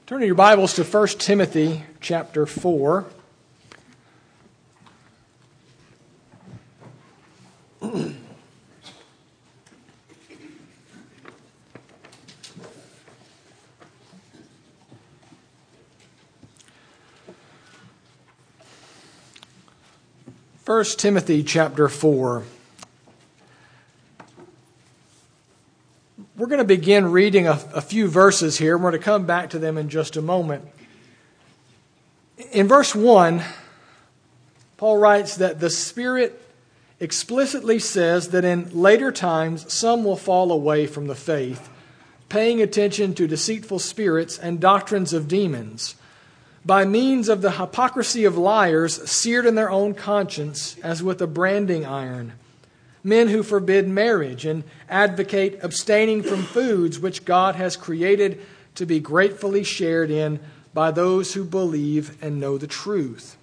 Turn to your Bibles to 1 Timothy chapter 4. First Timothy chapter 4. We're going to begin reading a few verses here. We're going to come back to them in just a moment. In verse 1, Paul writes that the Spirit explicitly says that in later times some will fall away from the faith, paying attention to deceitful spirits and doctrines of demons, by means of the hypocrisy of liars seared in their own conscience as with a branding iron. Men who forbid marriage and advocate abstaining from foods which God has created to be gratefully shared in by those who believe and know the truth.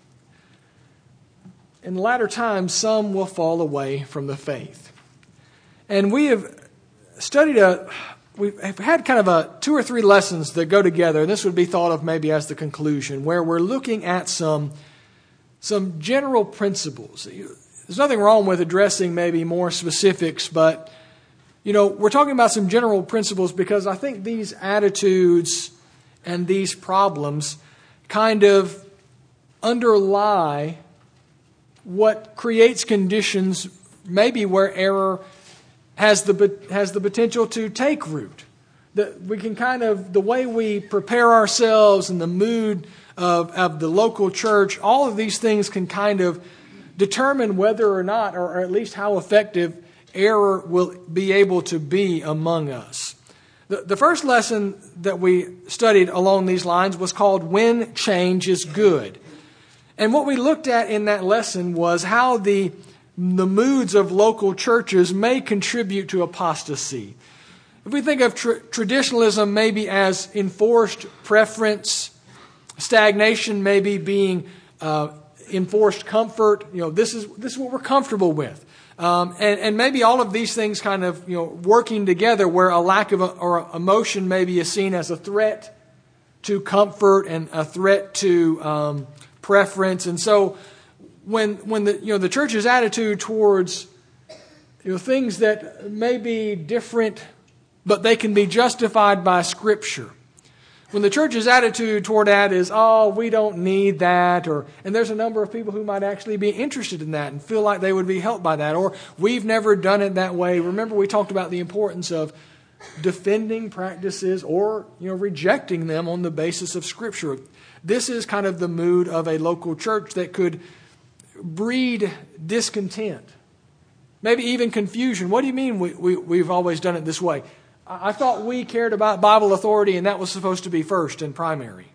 In latter times, some will fall away from the faith. And we have studied we've had kind of 2 or 3 lessons that go together. And this would be thought of maybe as the conclusion, where we're looking at some general principles. There's nothing wrong with addressing maybe more specifics, but, we're talking about some general principles because I think these attitudes and these problems kind of underlie what creates conditions maybe where error has the potential to take root. That we can the way we prepare ourselves and the mood of the local church, all of these things can kind of determine whether or not, or at least how effective, error will be able to be among us. The first lesson that we studied along these lines was called When Change is Good. And what we looked at in that lesson was how the moods of local churches may contribute to apostasy. If we think of traditionalism maybe as enforced preference, stagnation maybe being enforced comfort, this is what we're comfortable with. And maybe all of these things kind of, working together where a lack of or emotion maybe is seen as a threat to comfort and a threat to preference. And so when the church's attitude towards things that may be different, but they can be justified by Scripture. When the church's attitude toward that is, we don't need that, and there's a number of people who might actually be interested in that and feel like they would be helped by that, or we've never done it that way. Remember, we talked about the importance of defending practices or rejecting them on the basis of Scripture. This is kind of the mood of a local church that could breed discontent, maybe even confusion. What do you mean we've always done it this way? I thought we cared about Bible authority and that was supposed to be first and primary.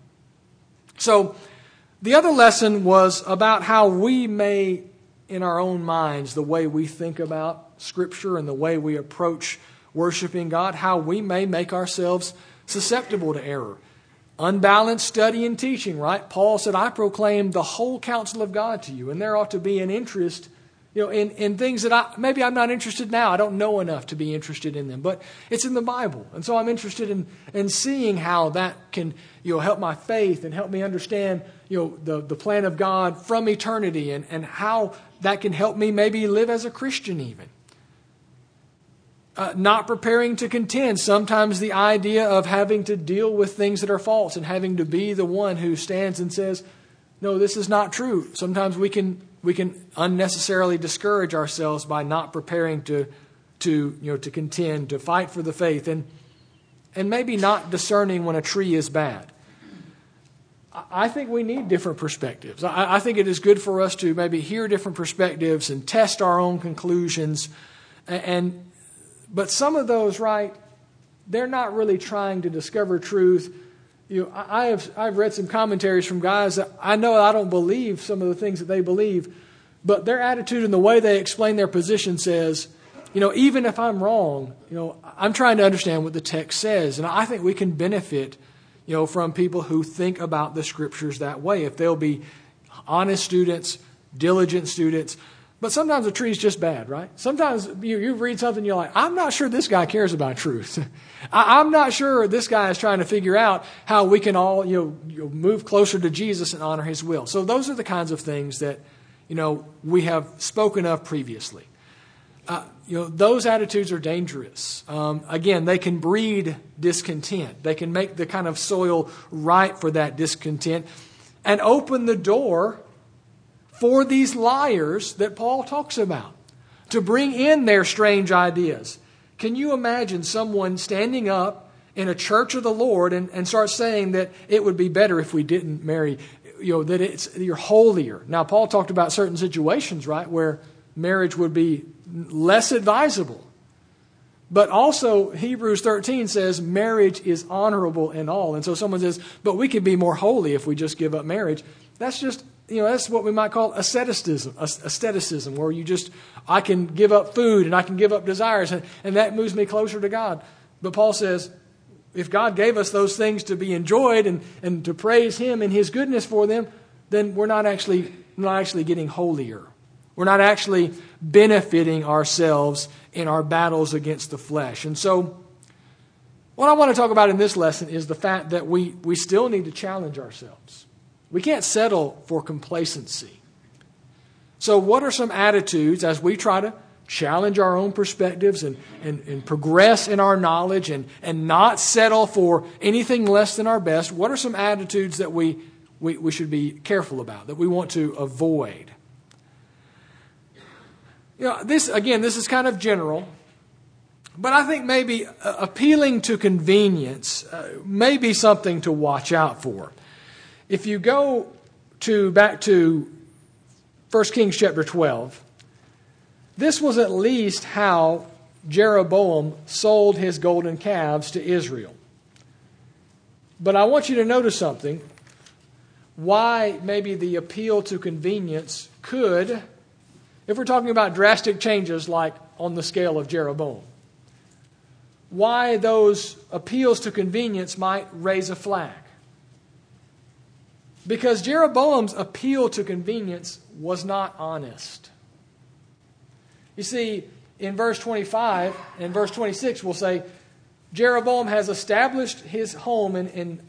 So the other lesson was about how we may, in our own minds, the way we think about Scripture and the way we approach worshiping God, how we may make ourselves susceptible to error. Unbalanced study and teaching, right? Paul said, I proclaim the whole counsel of God to you. And there ought to be an interest in things that maybe I'm not interested now. I don't know enough to be interested in them, but it's in the Bible. And so I'm interested in seeing how that can, help my faith and help me understand, the plan of God from eternity and how that can help me maybe live as a Christian even. Not preparing to contend. Sometimes the idea of having to deal with things that are false and having to be the one who stands and says, no, this is not true. Sometimes we can unnecessarily discourage ourselves by not preparing to contend, to fight for the faith, and maybe not discerning when a tree is bad. I think we need different perspectives. I think it is good for us to maybe hear different perspectives and test our own conclusions. But some of those, right, they're not really trying to discover truth. I've read some commentaries from guys that I know I don't believe some of the things that they believe, but their attitude and the way they explain their position says, even if I'm wrong, I'm trying to understand what the text says. And I think we can benefit, from people who think about the Scriptures that way. If they'll be honest students, diligent students, But sometimes a tree is just bad, right? Sometimes you read something, you're like, I'm not sure this guy cares about truth. I'm not sure this guy is trying to figure out how we can all move closer to Jesus and honor his will. So those are the kinds of things that we have spoken of previously. Those attitudes are dangerous. Again, they can breed discontent. They can make the kind of soil ripe for that discontent and open the door for these liars that Paul talks about to bring in their strange ideas. Can you imagine someone standing up in a church of the Lord and start saying that it would be better if we didn't marry, that you're holier? Now, Paul talked about certain situations, right, where marriage would be less advisable. But also, Hebrews 13 says marriage is honorable in all. And so someone says, but we could be more holy if we just give up marriage. That's just, that's what we might call asceticism, where I can give up food and I can give up desires, and that moves me closer to God. But Paul says, if God gave us those things to be enjoyed and to praise Him and His goodness for them, then we're not actually getting holier. We're not actually benefiting ourselves in our battles against the flesh. And so what I want to talk about in this lesson is the fact that we still need to challenge ourselves. We can't settle for complacency. So what are some attitudes as we try to challenge our own perspectives and progress in our knowledge and not settle for anything less than our best? What are some attitudes that we should be careful about, that we want to avoid? This is kind of general, but I think maybe appealing to convenience may be something to watch out for. If you go back to 1 Kings chapter 12, this was at least how Jeroboam sold his golden calves to Israel. But I want you to notice something. Why maybe the appeal to convenience could, if we're talking about drastic changes like on the scale of Jeroboam, why those appeals to convenience might raise a flag. Because Jeroboam's appeal to convenience was not honest. You see, in verse 25 and verse 26, we'll say, Jeroboam has established his home in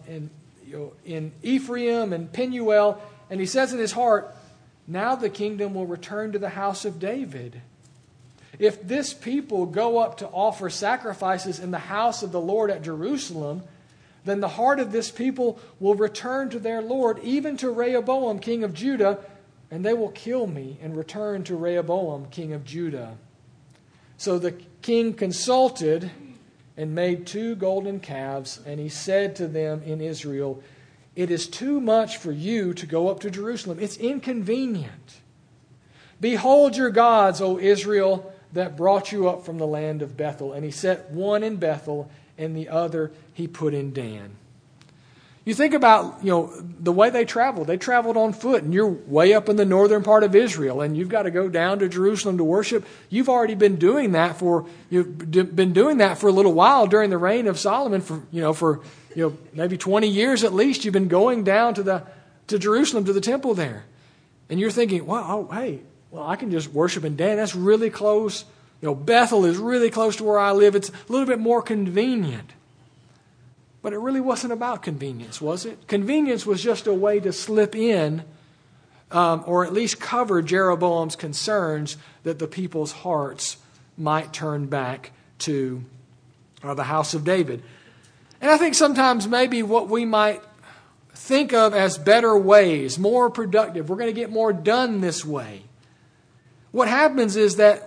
Ephraim and Penuel, and he says in his heart, now the kingdom will return to the house of David. If this people go up to offer sacrifices in the house of the Lord at Jerusalem, then the heart of this people will return to their Lord, even to Rehoboam, king of Judah, and they will kill me and return to Rehoboam, king of Judah. So the king consulted and made 2 golden calves, and he said to them in Israel, it is too much for you to go up to Jerusalem. It's inconvenient. Behold your gods, O Israel, that brought you up from the land of Bethel. And he set one in Bethel, and the other he put in Dan. You think about, the way they traveled. They traveled on foot, and you're way up in the northern part of Israel, and you've got to go down to Jerusalem to worship. You've already been doing that for a little while during the reign of Solomon for maybe 20 years at least. You've been going down to Jerusalem, to the temple there. And you're thinking, I can just worship in Dan. That's really close. Bethel is really close to where I live. It's a little bit more convenient. But it really wasn't about convenience, was it? Convenience was just a way to slip in or at least cover Jeroboam's concerns that the people's hearts might turn back to the house of David. And I think sometimes maybe what we might think of as better ways, more productive, we're going to get more done this way. What happens is that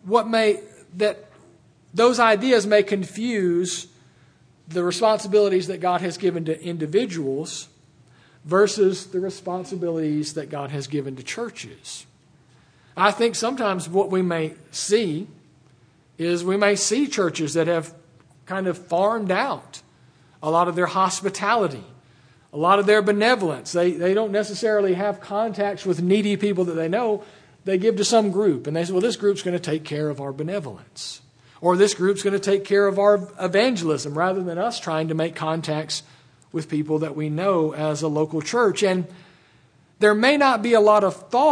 those ideas may confuse the responsibilities that God has given to individuals versus the responsibilities that God has given to churches. I think sometimes what we may see is we may see churches that have kind of farmed out a lot of their hospitality, a lot of their benevolence. They don't necessarily have contacts with needy people that they know. They give to some group, and they say, well, this group's going to take care of our benevolence. Or this group's going to take care of our evangelism rather than us trying to make contacts with people that we know as a local church. And there may not be a lot of thought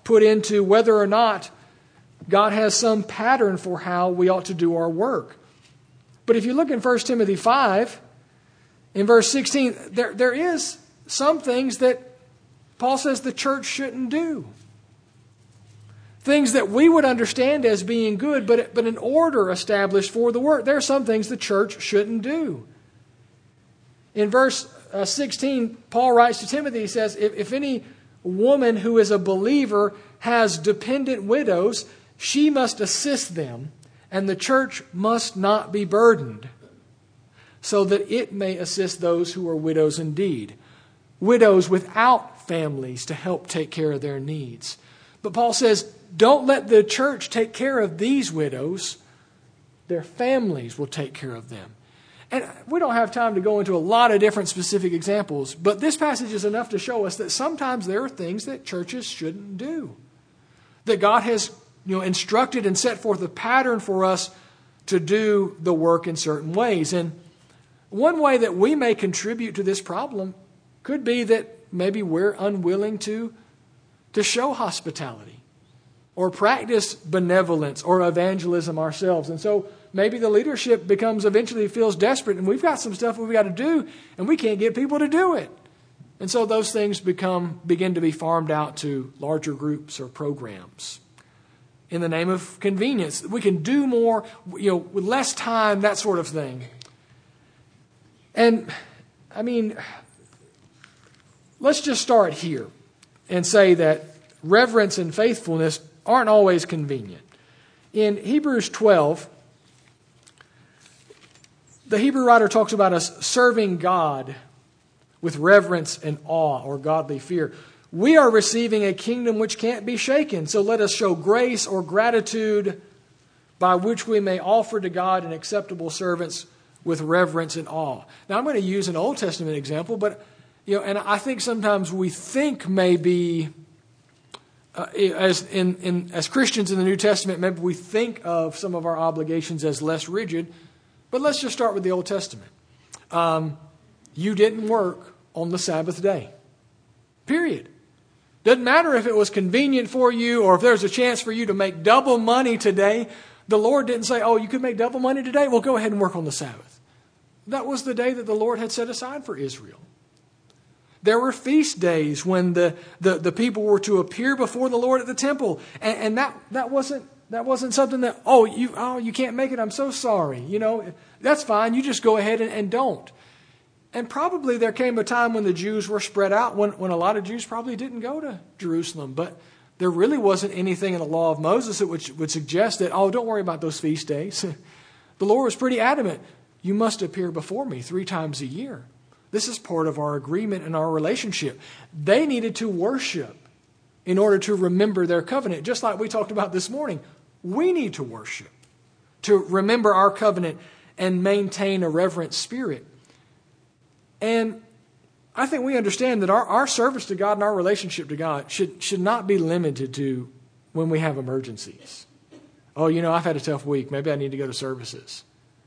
put into whether or not God has some pattern for how we ought to do our work. But if you look in 1 Timothy 5, in verse 16, there is some things that Paul says the church shouldn't do. Things that we would understand as being good, but an order established for the work. There are some things the church shouldn't do. In verse 16, Paul writes to Timothy, he says, if any woman who is a believer has dependent widows, she must assist them, and the church must not be burdened, so that it may assist those who are widows indeed. Widows without families to help take care of their needs. But Paul says, don't let the church take care of these widows. Their families will take care of them. And we don't have time to go into a lot of different specific examples, but this passage is enough to show us that sometimes there are things that churches shouldn't do. That God has instructed and set forth a pattern for us to do the work in certain ways. And one way that we may contribute to this problem could be that maybe we're unwilling to show hospitality or practice benevolence or evangelism ourselves. And so maybe the leadership eventually feels desperate, and we've got some stuff we've got to do, and we can't get people to do it. And so those things begin to be farmed out to larger groups or programs in the name of convenience. We can do more, with less time, that sort of thing. And, let's just start here and say that reverence and faithfulness aren't always convenient. In Hebrews 12, the Hebrew writer talks about us serving God with reverence and awe or godly fear. We are receiving a kingdom which can't be shaken, so let us show grace or gratitude by which we may offer to God an acceptable servants with reverence and awe. Now, I'm going to use an Old Testament example, but and I think sometimes we think maybe as Christians in the New Testament, maybe we think of some of our obligations as less rigid. But let's just start with the Old Testament. You didn't work on the Sabbath day. Period. Doesn't matter if it was convenient for you or if there's a chance for you to make double money today. The Lord didn't say, you could make double money today? Well, go ahead and work on the Sabbath. That was the day that the Lord had set aside for Israel. There were feast days when the people were to appear before the Lord at the temple. And that wasn't something that, you can't make it, I'm so sorry. That's fine, you just go ahead and don't. And probably there came a time when the Jews were spread out, when a lot of Jews probably didn't go to Jerusalem. But there really wasn't anything in the law of Moses that would suggest that, don't worry about those feast days. The Lord was pretty adamant. You must appear before me 3 times a year. This is part of our agreement and our relationship. They needed to worship in order to remember their covenant. Just like we talked about this morning, we need to worship to remember our covenant and maintain a reverent spirit. And I think we understand that our service to God and our relationship to God should not be limited to when we have emergencies. I've had a tough week. Maybe I need to go to services.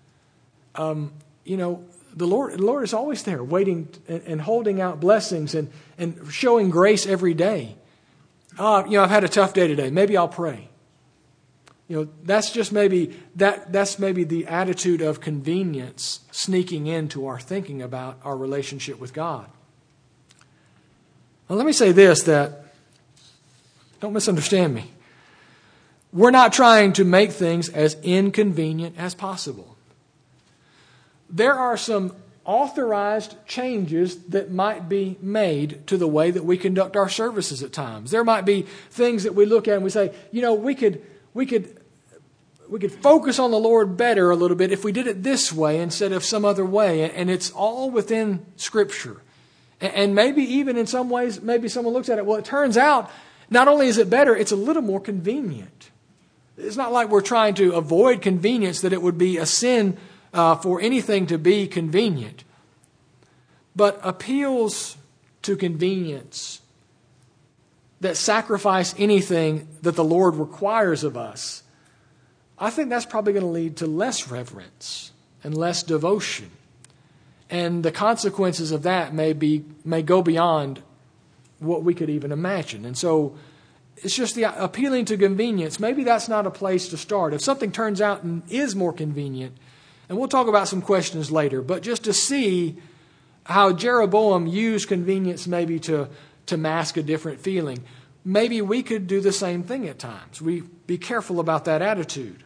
The Lord is always there, waiting and holding out blessings and showing grace every day. I've had a tough day today. Maybe I'll pray. That's just that's maybe the attitude of convenience sneaking into our thinking about our relationship with God. Well, let me say this, that don't misunderstand me. We're not trying to make things as inconvenient as possible. There are some authorized changes that might be made to the way that we conduct our services at times. There might be things that we look at and we say, we could focus on the Lord better a little bit if we did it this way instead of some other way. And it's all within Scripture. And maybe even in some ways, maybe someone looks at it, well, it turns out not only is it better, it's a little more convenient. It's not like we're trying to avoid convenience, that it would be a sin for anything to be convenient. But appeals to convenience that sacrifice anything that the Lord requires of us, I think that's probably going to lead to less reverence and less devotion. And the consequences of that may go beyond what we could even imagine. And so it's just the appealing to convenience, maybe that's not a place to start. If something turns out and is more convenient, and we'll talk about some questions later, but just to see how Jeroboam used convenience maybe to mask a different feeling, maybe we could do the same thing at times. We be careful about that attitude.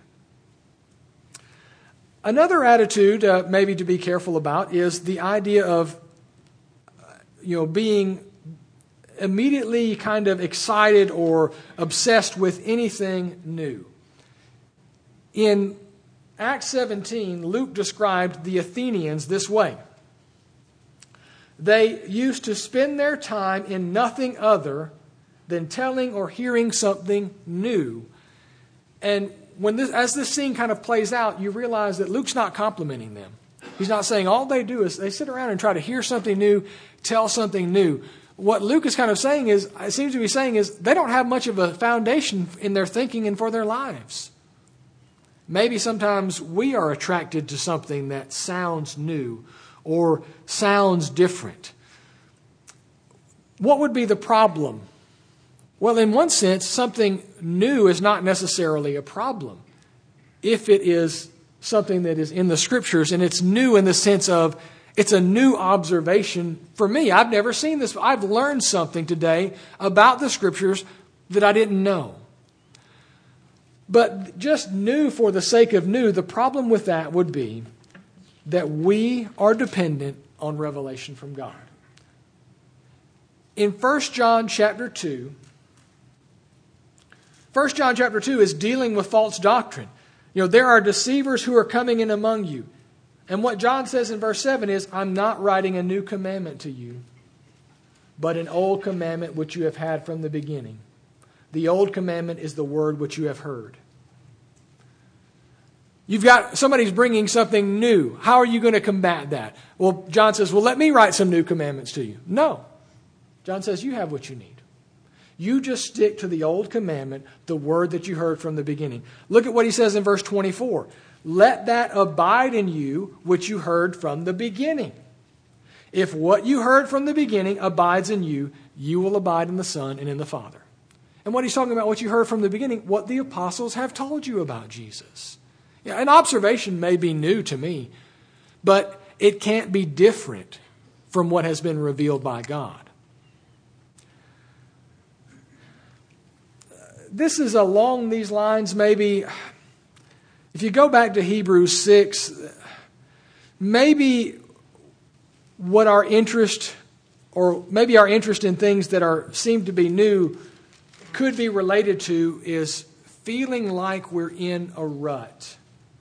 Another attitude maybe to be careful about is the idea of being immediately kind of excited or obsessed with anything new. In Acts 17, Luke described the Athenians this way. They used to spend their time in nothing other than telling or hearing something new. And as this scene kind of plays out, you realize that Luke's not complimenting them. He's not saying all they do is they sit around and try to hear something new, tell something new. What Luke is kind of saying is, it seems to be saying is, they don't have much of a foundation in their thinking and for their lives. Maybe sometimes we are attracted to something that sounds new or sounds different. What would be the problem? Well, in one sense, something new is not necessarily a problem if it is something that is in the Scriptures, and it's new in the sense of it's a new observation for me. I've never seen this. I've learned something today about the Scriptures that I didn't know. But just new for the sake of new, the problem with that would be that we are dependent on revelation from God. In 1 John chapter 2, 1 John chapter 2 is dealing with false doctrine. There are deceivers who are coming in among you. And what John says in verse 7 is, I'm not writing a new commandment to you, but an old commandment which you have had from the beginning. The old commandment is the word which you have heard. You've got somebody's bringing something new. How are you going to combat that? Well, John says, well, let me write some new commandments to you. No. John says, you have what you need. You just stick to the old commandment, the word that you heard from the beginning. Look at what he says in verse 24. Let that abide in you which you heard from the beginning. If what you heard from the beginning abides in you, you will abide in the Son and in the Father. And what he's talking about, what you heard from the beginning, what the apostles have told you about Jesus. Yeah, an observation may be new to me, but it can't be different from what has been revealed by God. This is along these lines, maybe, if you go back to Hebrews 6, maybe what our interest, or maybe our interest in things that seem to be new, could be related to is feeling like we're in a rut.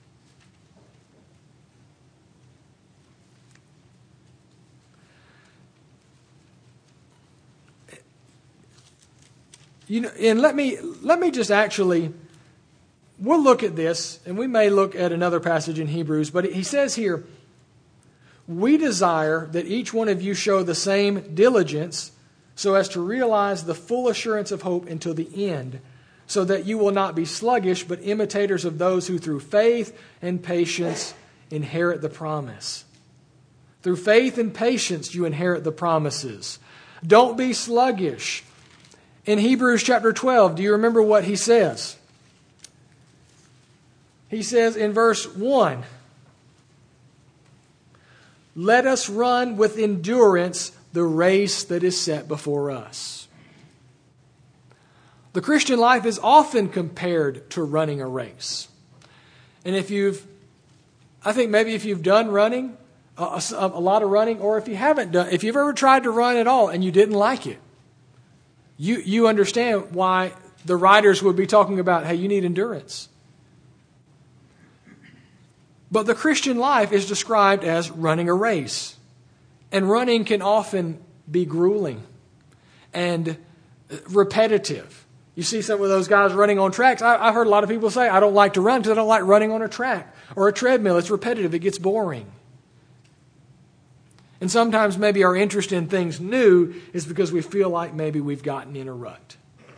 And let me just actually, we'll look at this, and we may look at another passage in Hebrews, but he says here, we desire that each one of you show the same diligence so as to realize the full assurance of hope until the end, so that you will not be sluggish, but imitators of those who through faith and patience inherit the promise. Through faith and patience you inherit the promises. Don't be sluggish. In Hebrews chapter 12, do you remember what he says? He says in verse 1, let us run with endurance the race that is set before us. The Christian life is often compared to running a race. And I think maybe if you've done running, a lot of running, or if you've ever tried to run at all and you didn't like it, you understand why the writers would be talking about, hey, you need endurance. But the Christian life is described as running a race. And running can often be grueling and repetitive. You see some of those guys running on tracks. I've heard a lot of people say, I don't like to run because I don't like running on a track or a treadmill. It's repetitive. It gets boring. And sometimes maybe our interest in things new is because we feel like maybe we've gotten in a rut.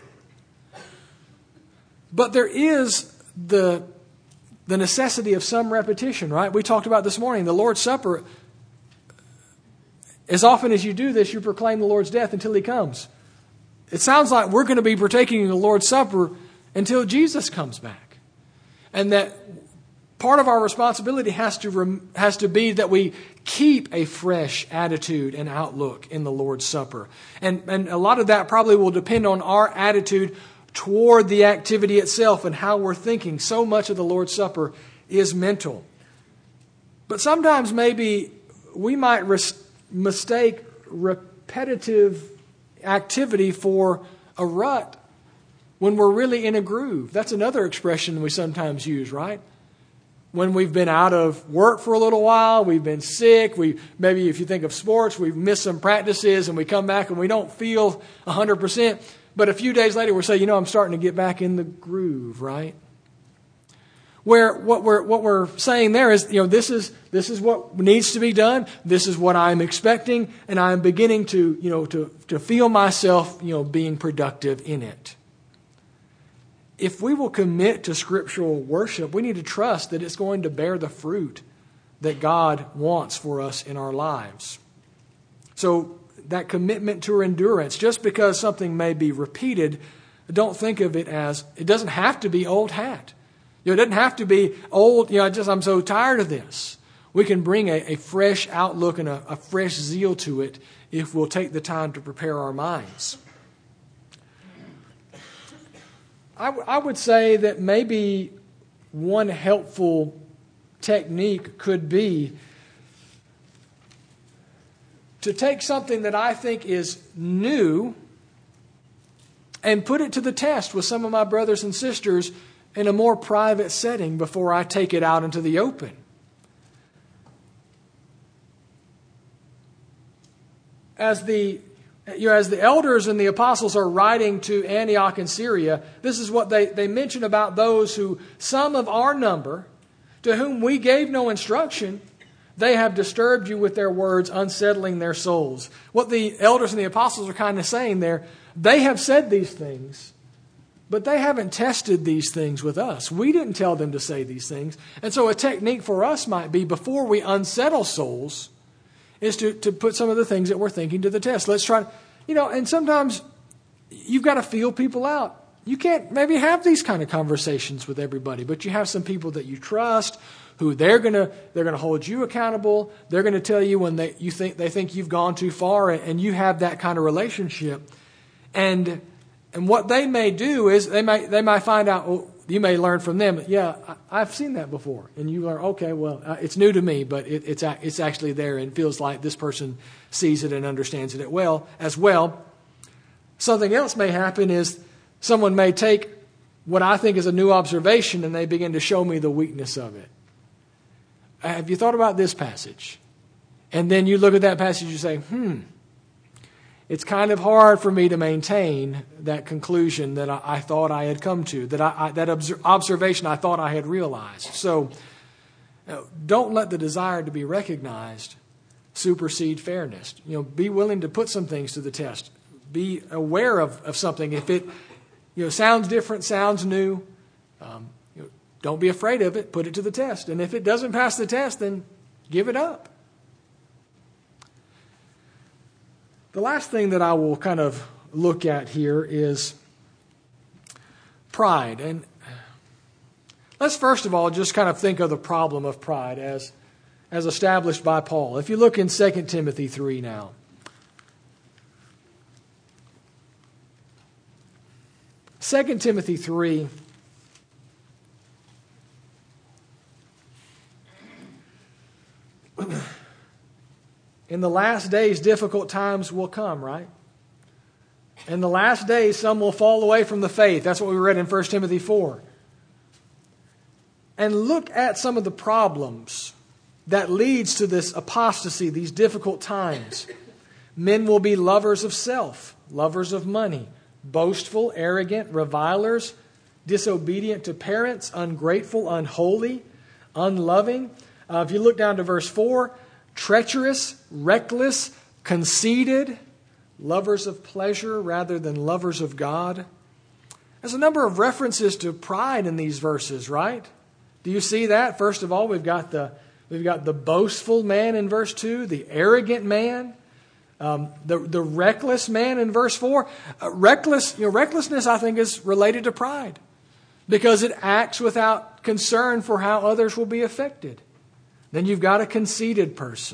But there is the necessity of some repetition, right? We talked about this morning, the Lord's Supper. As often as you do this, you proclaim the Lord's death until He comes. it sounds like we're going to be partaking of the Lord's Supper until Jesus comes back. And that part of our responsibility has to be that we keep a fresh attitude and outlook in the Lord's Supper. And a lot of that probably will depend on our attitude toward the activity itself and how we're thinking. So much of the Lord's Supper is mental. But sometimes maybe we might mistake repetitive activity for a rut when we're really in a groove. That's another expression we sometimes use, right? When we've been out of work for a little while, we've been sick, maybe if you think of sports, we've missed some practices and we come back and we don't feel 100%. But a few days later, we'll say, I'm starting to get back in the groove, right? Where what we're saying there is, this is what needs to be done. This is what I'm expecting, and I'm beginning to feel myself, being productive in it. If we will commit to scriptural worship, we need to trust that it's going to bear the fruit that God wants for us in our lives. So that commitment to endurance, just because something may be repeated, don't think of it as, it doesn't have to be old hat. It doesn't have to be old, I'm so tired of this. We can bring a fresh outlook and a fresh zeal to it if we'll take the time to prepare our minds. I would say that maybe one helpful technique could be to take something that I think is new and put it to the test with some of my brothers and sisters in a more private setting before I take it out into the open. As the elders and the apostles are writing to Antioch in Syria, this is what they mention about those who, some of our number, to whom we gave no instruction, they have disturbed you with their words, unsettling their souls. What the elders and the apostles are kind of saying there, they have said these things, but they haven't tested these things with us. We didn't tell them to say these things. And so a technique for us might be, before we unsettle souls, is to put some of the things that we're thinking to the test. Let's try, and sometimes you've got to feel people out. You can't maybe have these kind of conversations with everybody, but you have some people that you trust, who they're gonna hold you accountable. They're gonna tell you when they think you've gone too far, and you have that kind of relationship. And what they may do is they might find out. Well, you may learn from them. Yeah, I've seen that before, and you learn. Okay, well, it's new to me, but it's actually there, and feels like this person sees it and understands it as well. Something else may happen is someone may take what I think is a new observation, and they begin to show me the weakness of it. Have you thought about this passage? And then you look at that passage and you say, it's kind of hard for me to maintain that conclusion that I thought I had come to, that observation I thought I had realized. So don't let the desire to be recognized supersede fairness. Be willing to put some things to the test. Be aware of something. If it sounds different, sounds new, don't be afraid of it. Put it to the test. And if it doesn't pass the test, then give it up. The last thing that I will kind of look at here is pride. And let's first of all just kind of think of the problem of pride as established by Paul. If you look in 2 Timothy 3 now. 2 Timothy 3. In the last days, difficult times will come, right? In the last days, some will fall away from the faith. That's what we read in 1 Timothy 4. And look at some of the problems that leads to this apostasy, these difficult times. Men will be lovers of self, lovers of money, boastful, arrogant, revilers, disobedient to parents, ungrateful, unholy, unloving. If you look down to verse 4, treacherous, reckless, conceited, lovers of pleasure rather than lovers of God. There's a number of references to pride in these verses, right? Do you see that? First of all, we've got the boastful man in verse 2, the arrogant man. The reckless man in verse 4, recklessness I think is related to pride because it acts without concern for how others will be affected. Then you've got a conceited person.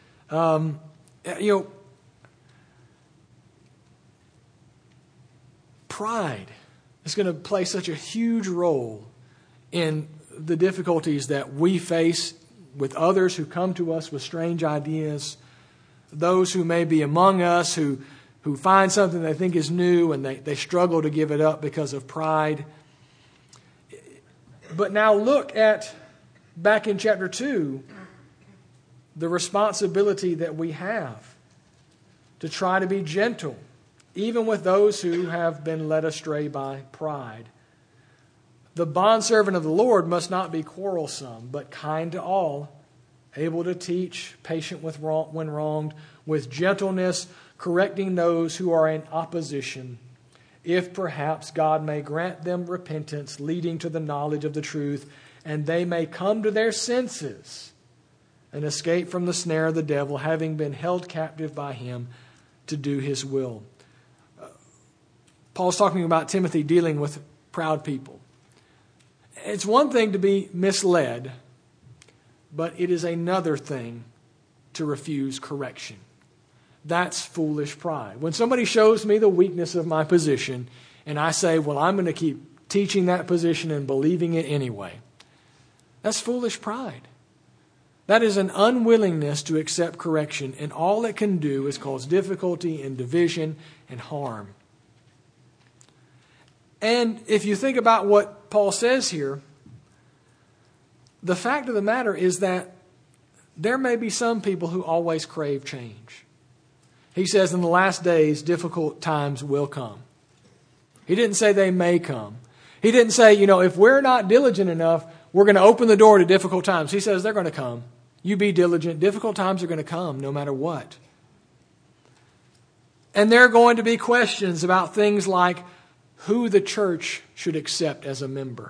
Pride is going to play such a huge role in the difficulties that we face with others who come to us with strange ideas, those who may be among us who find something they think is new and they struggle to give it up because of pride. But now look at, back in chapter 2, the responsibility that we have to try to be gentle, even with those who have been led astray by pride. The bondservant of the Lord must not be quarrelsome, but kind to all, able to teach, patient when wronged, with gentleness, correcting those who are in opposition, if perhaps God may grant them repentance, leading to the knowledge of the truth, and they may come to their senses and escape from the snare of the devil, having been held captive by him to do his will. Paul's talking about Timothy dealing with proud people. It's one thing to be misled, but it is another thing to refuse correction. That's foolish pride. When somebody shows me the weakness of my position and I say, well, I'm going to keep teaching that position and believing it anyway, that's foolish pride. That is an unwillingness to accept correction, and all it can do is cause difficulty and division and harm. And if you think about what Paul says here, the fact of the matter is that there may be some people who always crave change. He says in the last days, difficult times will come. He didn't say they may come. He didn't say, if we're not diligent enough, we're going to open the door to difficult times. He says they're going to come. You be diligent. Difficult times are going to come no matter what. And there are going to be questions about things like who the church should accept as a member.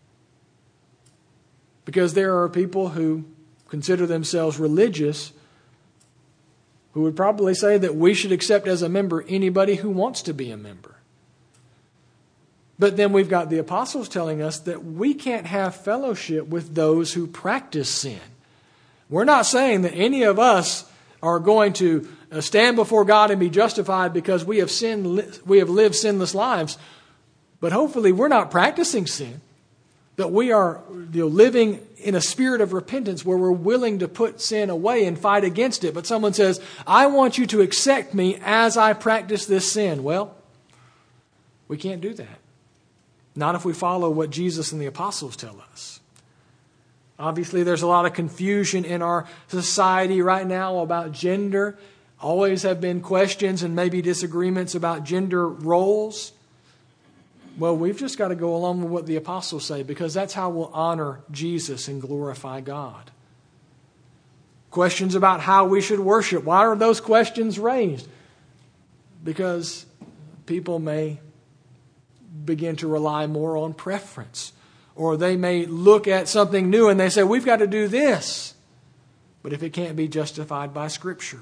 Because there are people who consider themselves religious who would probably say that we should accept as a member anybody who wants to be a member. But then we've got the apostles telling us that we can't have fellowship with those who practice sin. We're not saying that any of us are going to stand before God and be justified because we have lived sinless lives. But hopefully we're not practicing sin. That we are living in a spirit of repentance where we're willing to put sin away and fight against it. But someone says, I want you to accept me as I practice this sin. Well, we can't do that. Not if we follow what Jesus and the apostles tell us. Obviously, there's a lot of confusion in our society right now about gender. Always have been questions and maybe disagreements about gender roles. Well, we've just got to go along with what the apostles say because that's how we'll honor Jesus and glorify God. Questions about how we should worship. Why are those questions raised? Because people may begin to rely more on preference. Or they may look at something new and they say, we've got to do this. But if it can't be justified by Scripture.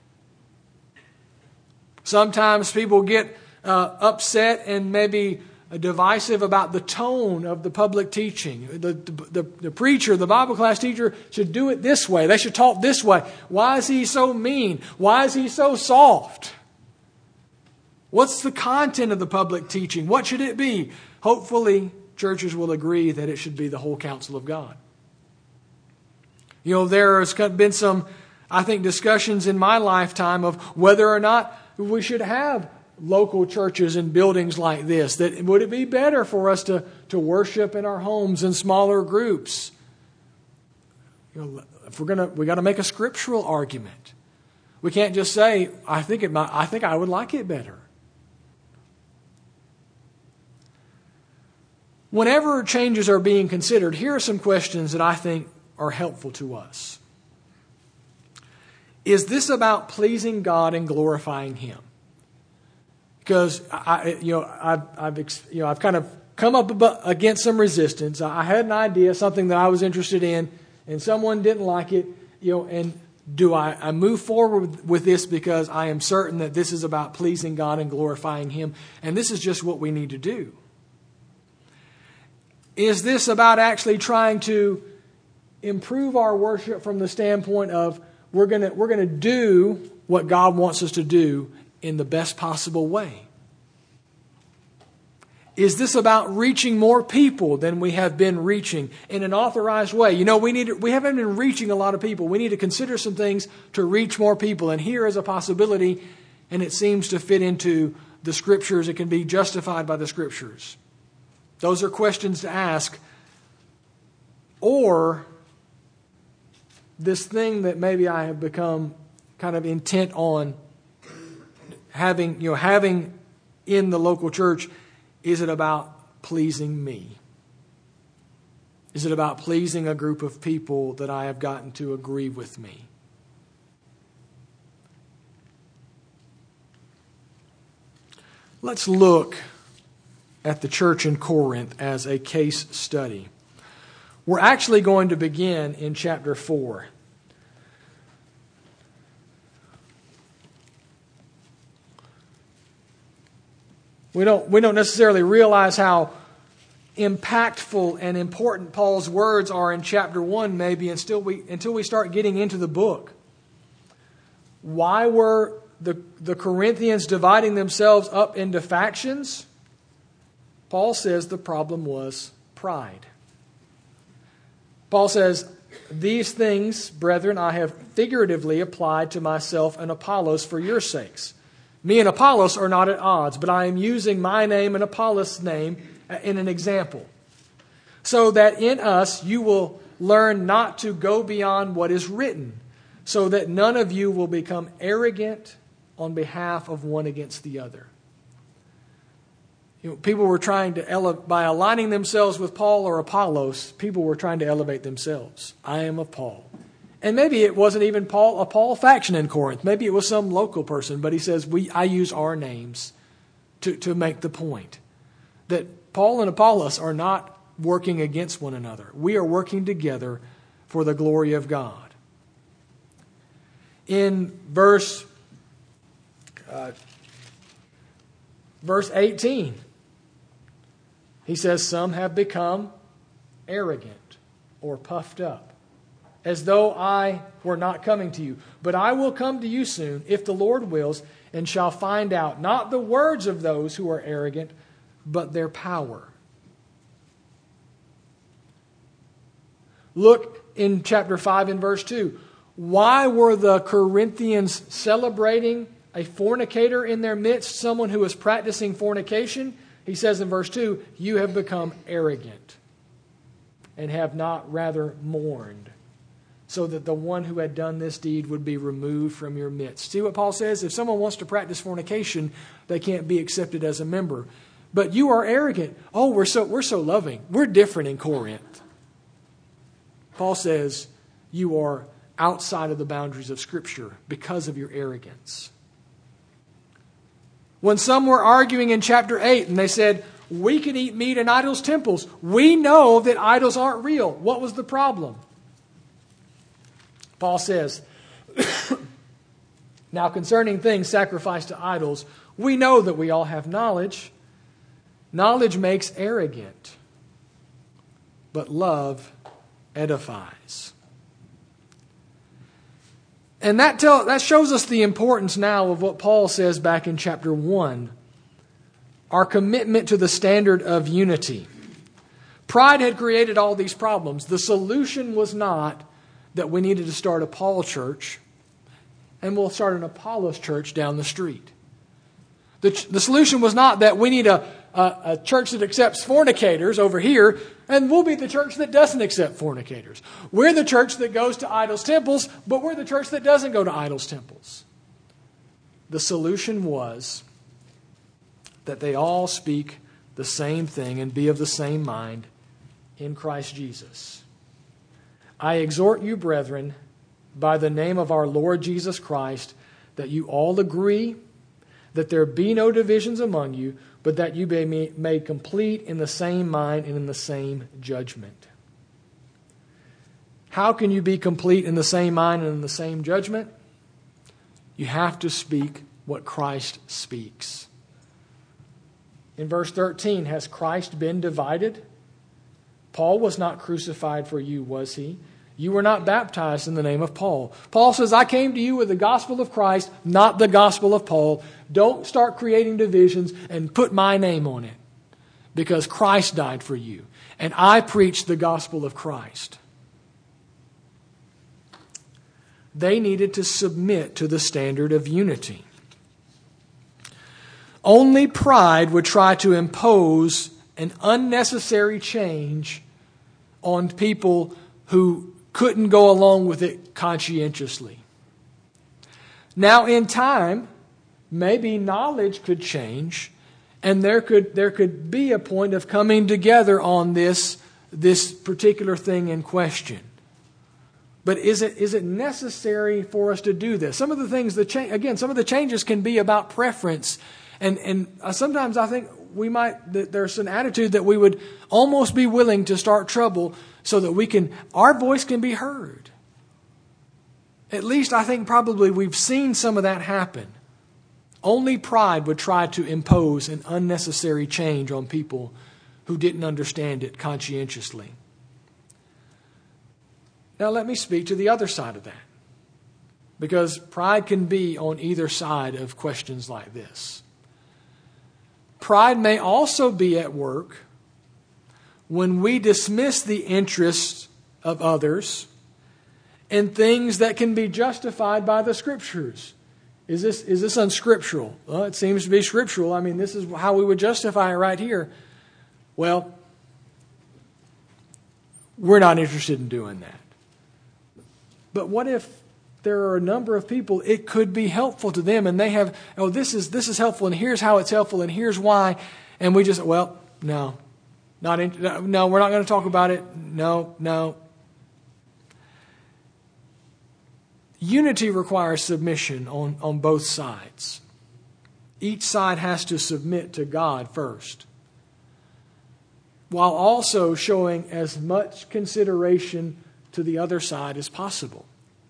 Sometimes people get upset and maybe divisive about the tone of the public teaching. The preacher, the Bible class teacher should do it this way. They should talk this way. Why is he so mean? Why is he so soft? What's the content of the public teaching? What should it be? Hopefully, churches will agree that it should be the whole counsel of God. There's been some, I think, discussions in my lifetime of whether or not we should have local churches and buildings like this. That would it be better for us to worship in our homes in smaller groups? If we got to make a scriptural argument. We can't just say, I think I would like it better. Whenever changes are being considered, here are some questions that I think are helpful to us. Is this about pleasing God and glorifying Him? Because I've kind of come up against some resistance. I had an idea, something that I was interested in, and someone didn't like it. And Do I move forward with this because I am certain that this is about pleasing God and glorifying Him, and this is just what we need to do? Is this about actually trying to improve our worship from the standpoint of we're going to do what God wants us to do in the best possible way? Is this about reaching more people than we have been reaching in an authorized way? You know, we haven't been reaching a lot of people. We need to consider some things to reach more people. And here is a possibility, and it seems to fit into the Scriptures. It can be justified by the Scriptures. Those are questions to ask. Or this thing that maybe I have become kind of intent on having in the local church. Is it about pleasing me? Is it about pleasing a group of people that I have gotten to agree with me? Let's look at the church in Corinth as a case study. We're actually going to begin in chapter 4. We don't necessarily realize how impactful and important Paul's words are in chapter 1 maybe until we start getting into the book. Why were the Corinthians dividing themselves up into factions? Paul says the problem was pride. Paul says, "These things, brethren, I have figuratively applied to myself and Apollos for your sakes." Me and Apollos are not at odds, but I am using my name and Apollos' name in an example, so that in us you will learn not to go beyond what is written, so that none of you will become arrogant on behalf of one against the other. You know, people were trying to by aligning themselves with Paul or Apollos, people were trying to elevate themselves. I am of Paul. And maybe it wasn't even a Paul faction in Corinth. Maybe it was some local person. But he says, I use our names to make the point that Paul and Apollos are not working against one another. We are working together for the glory of God. In verse 18, he says, some have become arrogant or puffed up, as though I were not coming to you. But I will come to you soon, if the Lord wills, and shall find out not the words of those who are arrogant, but their power. Look in chapter 5 and verse 2. Why were the Corinthians celebrating a fornicator in their midst, someone who was practicing fornication? He says in verse 2, you have become arrogant and have not rather mourned, so that the one who had done this deed would be removed from your midst. See what Paul says? If someone wants to practice fornication, they can't be accepted as a member. But you are arrogant. Oh, we're so loving. We're different in Corinth. Paul says you are outside of the boundaries of Scripture because of your arrogance. When some were arguing in chapter 8 and they said, we can eat meat in idols' temples. We know that idols aren't real. What was the problem? Paul says, now concerning things sacrificed to idols, we know that we all have knowledge. Knowledge makes arrogant, but love edifies. And that shows us the importance now of what Paul says back in chapter 1. Our commitment to the standard of unity. Pride had created all these problems. The solution was not that we needed to start a Paul church and we'll start an Apollos church down the street. The solution was not that we need a church that accepts fornicators over here and we'll be the church that doesn't accept fornicators. We're the church that goes to idols' temples, but we're the church that doesn't go to idols' temples. The solution was that they all speak the same thing and be of the same mind in Christ Jesus. I exhort you, brethren, by the name of our Lord Jesus Christ, that you all agree, that there be no divisions among you, but that you be made complete in the same mind and in the same judgment. How can you be complete in the same mind and in the same judgment? You have to speak what Christ speaks. In verse 13, has Christ been divided? Paul was not crucified for you, was he? You were not baptized in the name of Paul. Paul says, I came to you with the gospel of Christ, not the gospel of Paul. Don't start creating divisions and put my name on it, because Christ died for you. And I preach the gospel of Christ. They needed to submit to the standard of unity. Only pride would try to impose an unnecessary change on people who couldn't go along with it conscientiously. Now, in time, maybe knowledge could change, and there could be a point of coming together on this particular thing in question. But is it necessary for us to do this? Some of the things some of the changes can be about preference, and sometimes I think there's an attitude that we would almost be willing to start trouble so that our voice can be heard. At least I think probably we've seen some of that happen. Only pride would try to impose an unnecessary change on people who didn't understand it conscientiously. Now let me speak to the other side of that, because pride can be on either side of questions like this. Pride may also be at work when we dismiss the interests of others in things that can be justified by the Scriptures. Is this unscriptural? Well, it seems to be scriptural. I mean, this is how we would justify it right here. Well, we're not interested in doing that. But what if there are a number of people, it could be helpful to them, and they have, this is helpful, and here's how it's helpful, and here's why, and we just, no, we're not going to talk about it. No. Unity requires submission on both sides. Each side has to submit to God first, while also showing as much consideration to the other side as possible.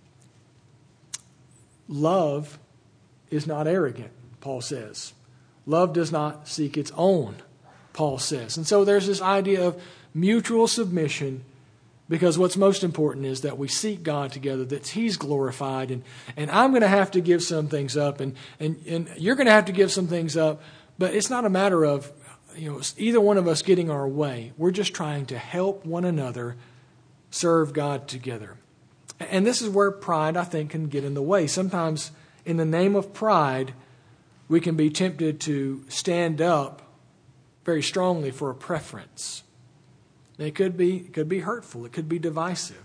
Love is not arrogant, Paul says. Love does not seek its own, Paul says. And so there's this idea of mutual submission, because what's most important is that we seek God together, that He's glorified, and I'm going to have to give some things up, and you're going to have to give some things up, but it's not a matter of either one of us getting our way. We're just trying to help one another serve God together. And this is where pride, I think, can get in the way. Sometimes in the name of pride, we can be tempted to stand up very strongly for a preference. It could be hurtful. It could be divisive.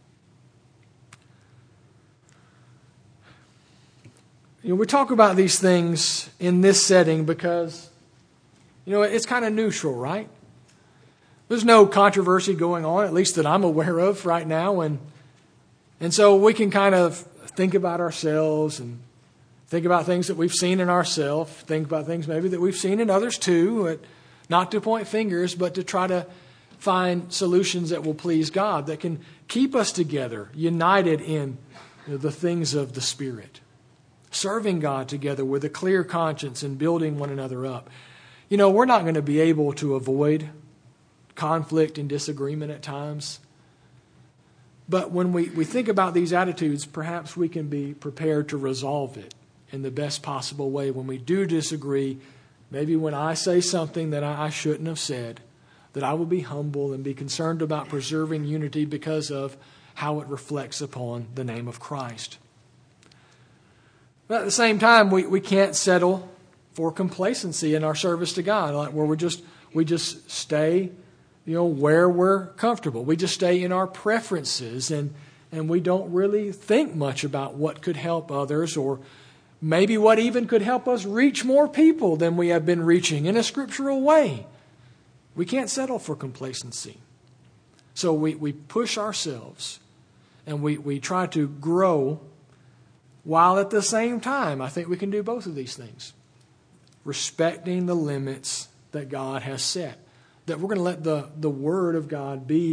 We talk about these things in this setting because, it's kind of neutral, right? There's no controversy going on, at least that I'm aware of right now. And so we can kind of think about ourselves and think about things that we've seen in ourselves, think about things maybe that we've seen in others too, not to point fingers, but to try to find solutions that will please God, that can keep us together, united in the things of the Spirit, serving God together with a clear conscience and building one another up. We're not going to be able to avoid conflict and disagreement at times. But when we think about these attitudes, perhaps we can be prepared to resolve it in the best possible way when we do disagree. Maybe when I say something that I shouldn't have said, that I will be humble and be concerned about preserving unity because of how it reflects upon the name of Christ. But at the same time, we can't settle for complacency in our service to God, like where we just stay, where we're comfortable. We just stay in our preferences and we don't really think much about what could help others, or maybe what even could help us reach more people than we have been reaching in a scriptural way. We can't settle for complacency. So we push ourselves and we try to grow, while at the same time, I think we can do both of these things. Respecting the limits that God has set. That we're going to let the Word of God be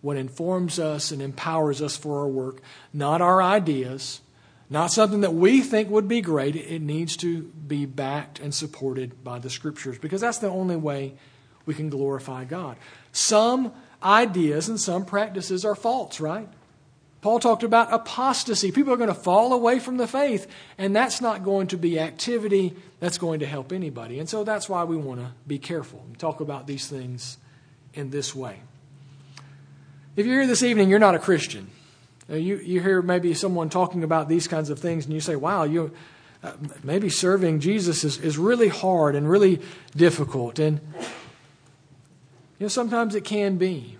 what informs us and empowers us for our work, not our ideas, not something that we think would be great. It needs to be backed and supported by the Scriptures, because that's the only way we can glorify God. Some ideas and some practices are false, right? Paul talked about apostasy. People are going to fall away from the faith, and that's not going to be activity that's going to help anybody. And so that's why we want to be careful and talk about these things in this way. If you're here this evening, you're not a Christian. You hear maybe someone talking about these kinds of things, and you say, wow, maybe serving Jesus is really hard and really difficult. And sometimes it can be.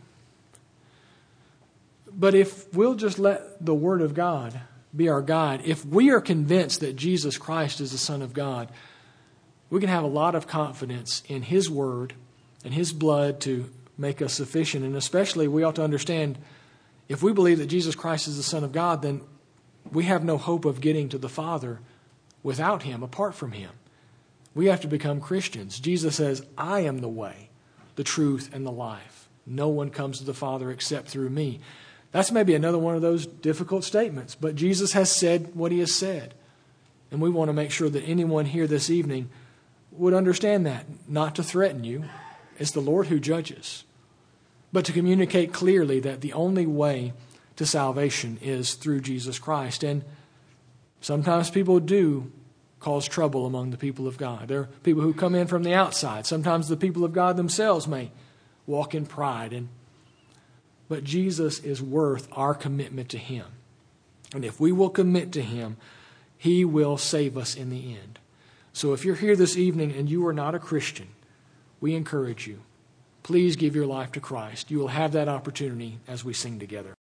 But if we'll just let the Word of God be our guide, if we are convinced that Jesus Christ is the Son of God, we can have a lot of confidence in His Word and His blood to make us sufficient. And especially, we ought to understand, if we believe that Jesus Christ is the Son of God, then we have no hope of getting to the Father without Him, apart from Him. We have to become Christians. Jesus says, I am the way, the truth, and the life. No one comes to the Father except through me. That's maybe another one of those difficult statements, but Jesus has said what He has said. And we want to make sure that anyone here this evening would understand that, not to threaten you. It's the Lord who judges, but to communicate clearly that the only way to salvation is through Jesus Christ. And sometimes people do cause trouble among the people of God. There are people who come in from the outside. Sometimes the people of God themselves may walk in pride. But Jesus is worth our commitment to Him. And if we will commit to Him, He will save us in the end. So if you're here this evening and you are not a Christian, we encourage you, please give your life to Christ. You will have that opportunity as we sing together.